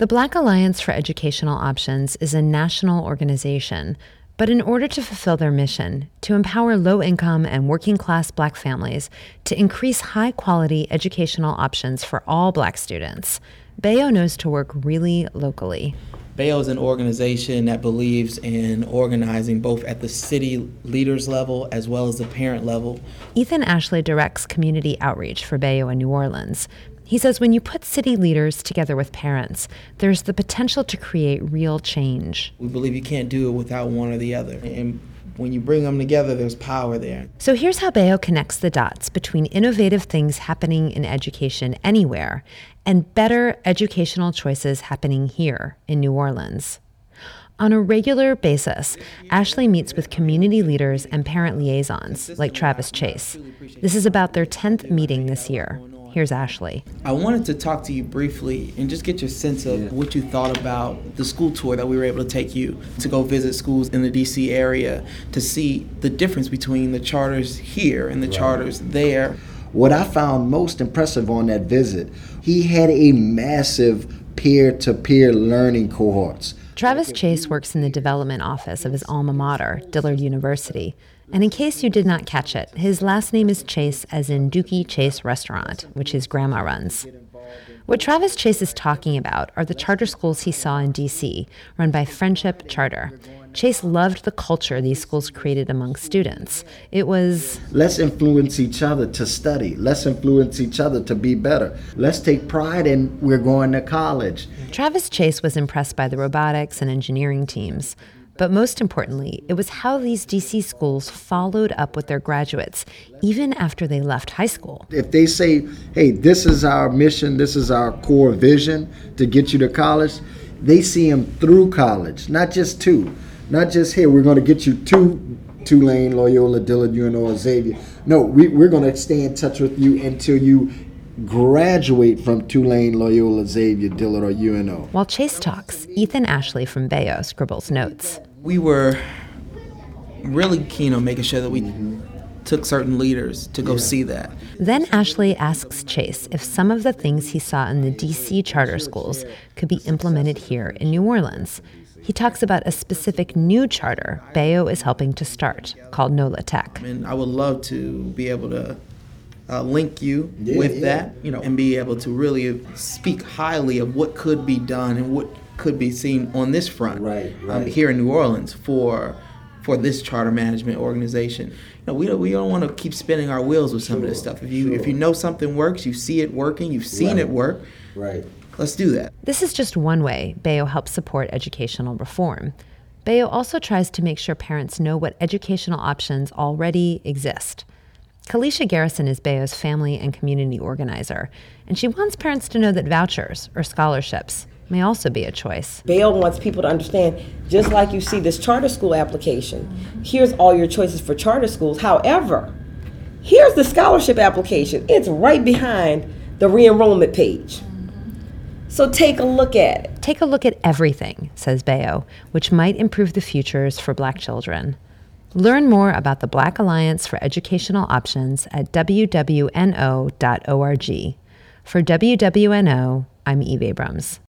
The Black Alliance for Educational Options is a national organization, but in order to fulfill their mission, to empower low-income and working-class Black families to increase high-quality educational options for all Black students, Bayo knows to work really locally. Bayo is an organization that believes in organizing both at the city leaders level as well as the parent level. Ethan Ashley directs community outreach for Bayo in New Orleans. He says when you put city leaders together with parents, there's the potential to create real change. We believe you can't do it without one or the other. And when you bring them together, there's power there. So here's how Bayo connects the dots between innovative things happening in education anywhere and better educational choices happening here in New Orleans. On a regular basis, Ashley meets with community leaders and parent liaisons like Travis Chase. This is about their 10th meeting this year. Here's Ashley. I wanted to talk to you briefly and just get your sense of what you thought about the school tour that we were able to take you to go visit schools in the D.C. area to see the difference between the charters here and the charters there. What I found most impressive on that visit, he had a massive peer-to-peer learning cohorts. Travis Chase works in the development office of his alma mater, Dillard University. And in case you did not catch it, his last name is Chase, as in Dookie Chase Restaurant, which his grandma runs. What Travis Chase is talking about are the charter schools he saw in D.C., run by Friendship Charter. Chase loved the culture these schools created among students. It was, let's influence each other to study. Let's influence each other to be better. Let's take pride in we're going to college. Travis Chase was impressed by the robotics and engineering teams. But most importantly, it was how these D.C. schools followed up with their graduates, even after they left high school. If they say, hey, this is our mission, this is our core vision to get you to college, they see them through college, not just two. Not just, hey, we're going to get you to Tulane, Loyola, Dillard, UNO, or Xavier. No, we're going to stay in touch with you until you graduate from Tulane, Loyola, Xavier, Dillard, or UNO. While Chase talks, Ethan Ashley from Bayo scribbles notes. We were really keen on making sure that we took certain leaders to go see that. Then Ashley asks Chase if some of the things he saw in the D.C. charter schools could be implemented here in New Orleans. He talks about a specific new charter Bayo is helping to start called NOLA Tech. And I would love to be able to link you with that, and be able to really speak highly of what could be done and what could be seen on this front here in New Orleans for this charter management organization. We don't want to keep spinning our wheels with some of this stuff. If you know something works, you see it working, you've seen it work. Right. Let's do that. This is just one way Bayo helps support educational reform. Bayo also tries to make sure parents know what educational options already exist. Kalisha Garrison is Bayo's family and community organizer, and she wants parents to know that vouchers or scholarships may also be a choice. Bayo wants people to understand, just like you see this charter school application, here's all your choices for charter schools. However, here's the scholarship application. It's right behind the re-enrollment page. So take a look at it. Take a look at everything, says Bayo, which might improve the futures for Black children. Learn more about the Black Alliance for Educational Options at wwno.org. For WWNO, I'm Eve Abrams.